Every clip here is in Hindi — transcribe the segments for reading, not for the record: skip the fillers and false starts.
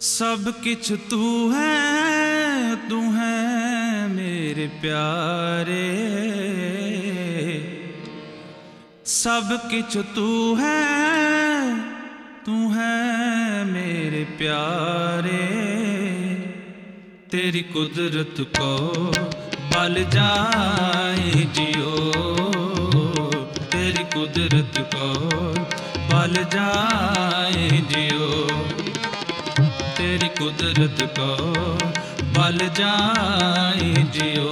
सब किछ तू है मेरे प्यारे। सब किछ तू है मेरे प्यारे। तेरी कुदरत को बल जाए जियो, तेरी कुदरत को बल जाए जियो, तेरी कुदरत को बल जाए जियो,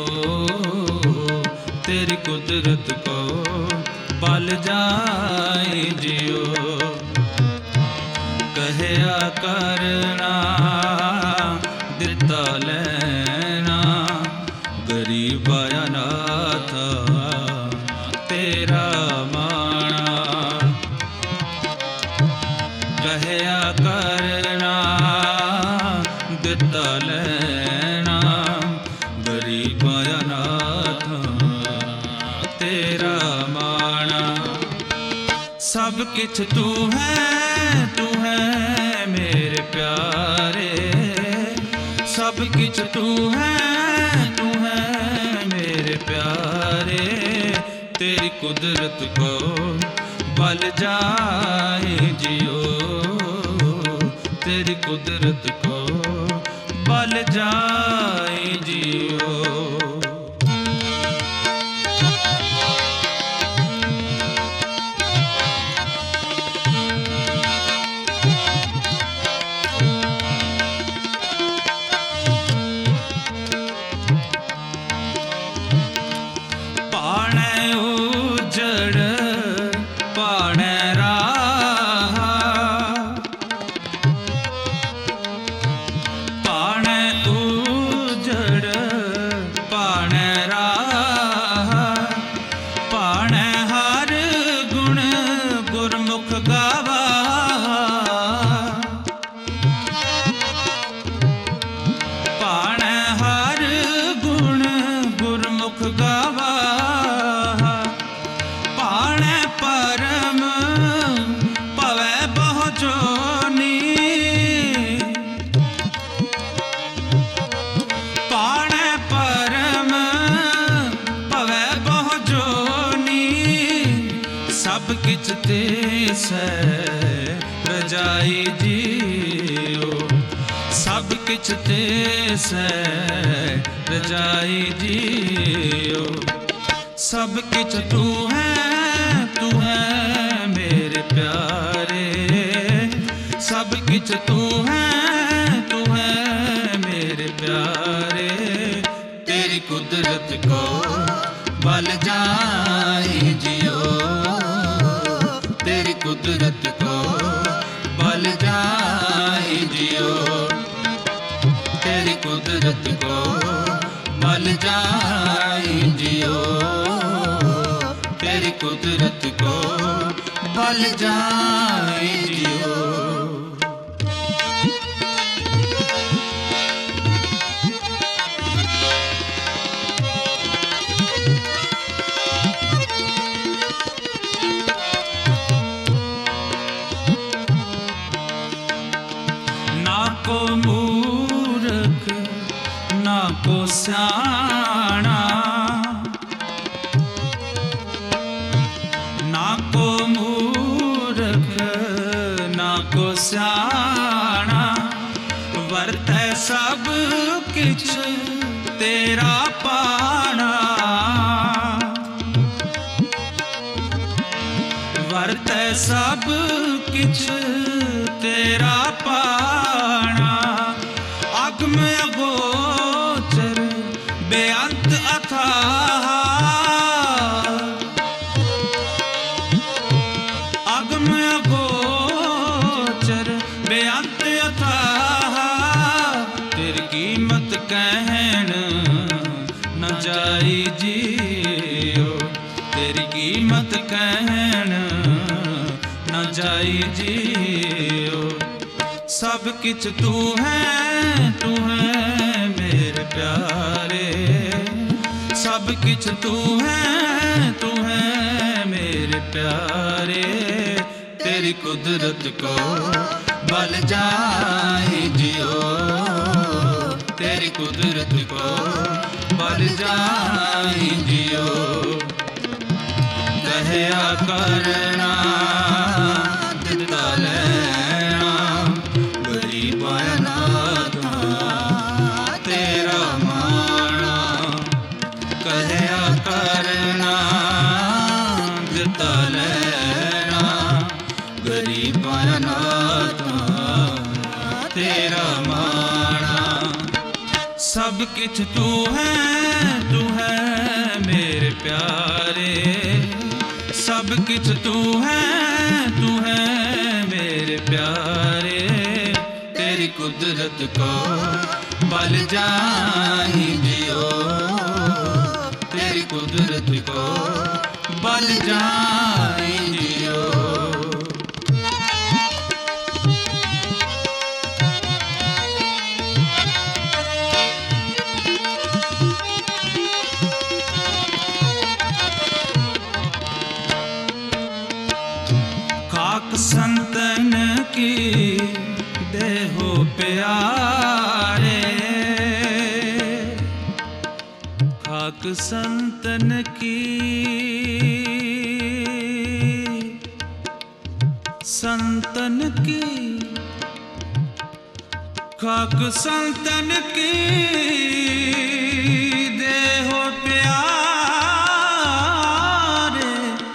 तेरी कुदरत को बल जाए जियो। कहया करना दिता लेना, गरीब अनाथ तेरा माना। कहया करना दिता लेना, गरीब अनाथ तेरा माना। सब किछ तू है मेरे प्यारे। सब किछ तू है मेरे प्यारे। तेरी कुदरत को बल जाए जियो, तेरी कुदरत को बल जाए जियो। सब किछ ते सै रजाई जियो, सब किछ ते सै रजाई जियो। सब किछ तू है मेरे प्यारे। सब किछ तू है मेरे प्यारे। तेरी कुदरत को बल जाए जियो, तेरी कुदरत को बल जाए जियो, तेरी कुदरत को बल जाए जियो, तेरी कुदरत को बल जाए जियो। को मूर्ख ना को स्याणा, ना को मूर्ख ना को स्याणा। वरतै सब किछ तेरा पाना, वरतै सब किछ तेरा पाना। अगम अगोचर बेअंत अथाह, अगम अगोचर बेअंत अथाह। तेरी कीमत कहन न जाई जियो, तेरी कीमत कहन न जाई जियो। सब किछ तू है मेरे प्यारे। सब किछ तू है मेरे प्यारे। तेरी कुदरत को बल जाए जियो तेरी कुदरत को बल जाए जियो कहया करना दिता लेना गरीबां नाथा तेरा माना कहया करना दिता लेना गरीबां नाथा तेरा माना सब किछ तू है मेरे प्यारे सब किछ तू है मेरे प्यारे तेरी कुदरत को बल जाए जियो तेरी कुदरत को बल जाए जियो खाक संतन की देहो प्यारे खाक संतन की खाक संतन की देहो प्यारे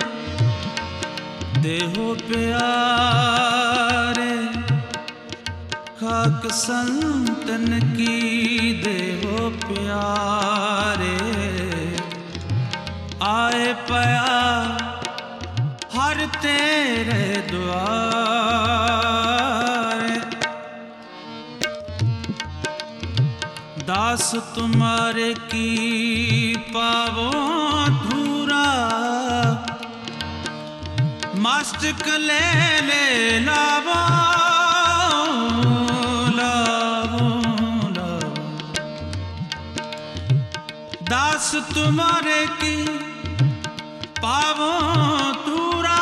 देहो प्यारे खाक संतन की देहो प्यारे आए पया हर तेरे द्वारे दास तुम्हारे की पावो धूरा मस्तक ले लावो दास तुम्हारे की पावो तूरा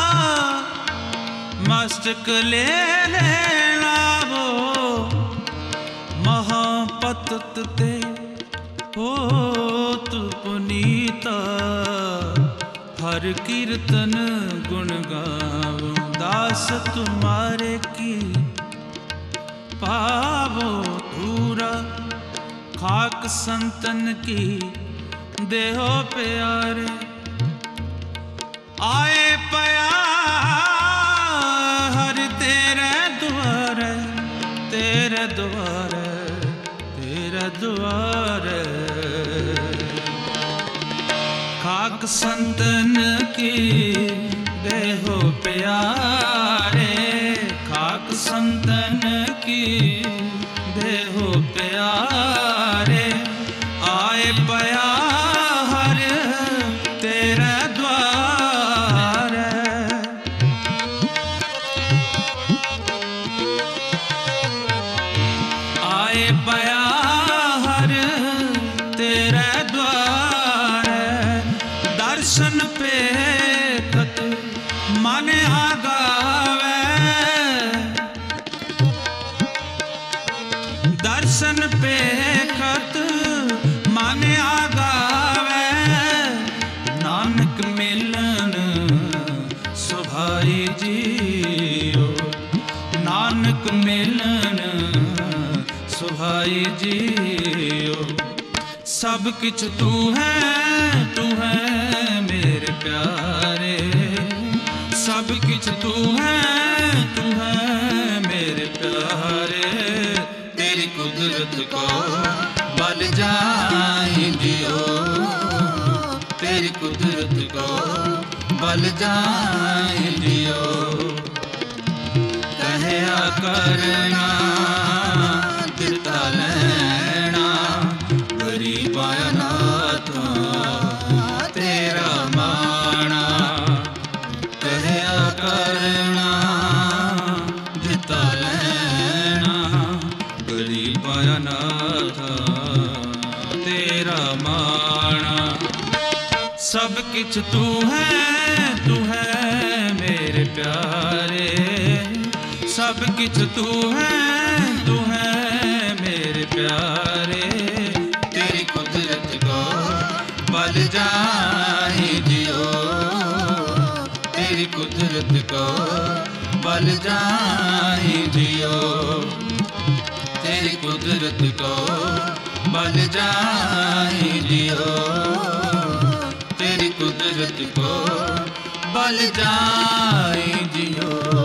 मस्तक ले लावो महापतत ते हो तु पुनीता हर कीर्तन गुण गावो दास तुम्हारे की पावो धूरा खाक संतन की देहो प्यारे आए पया हर तेरे द्वारे तेरे द्वारे तेरे द्वारे खाक संतन की देहो प्यारे खाक संतन की देहो प्यारे आए पया हर तेरे द्वारे आए पया हर तेरे द्वारे दर्शन पे खत मन आगावे दर्शन पे खत मन आगावे नानक मिलन सुभाई जियो नानक मिलन सुभाई जियो सब किछ तू है मेरे प्यारे सब किछ तू है मेरे प्यारे तेरी कुदरत को बल जाए जियो तेरी कुदरत को बल जाए जियो कहया करना दिता लेना गरीबां नाथा तेरा माना कहया करना दिता लेना गरीबां नाथा तेरा माना सब किछ तू है मेरे प्यारे सब किछ तू है मेरे प्यारे। तेरी कुदरत को बल जाए जियो, तेरी कुदरत को बल जाए जियो, तेरी कुदरत को बल जाए जियो, तेरी कुदरत को बल जाए जियो।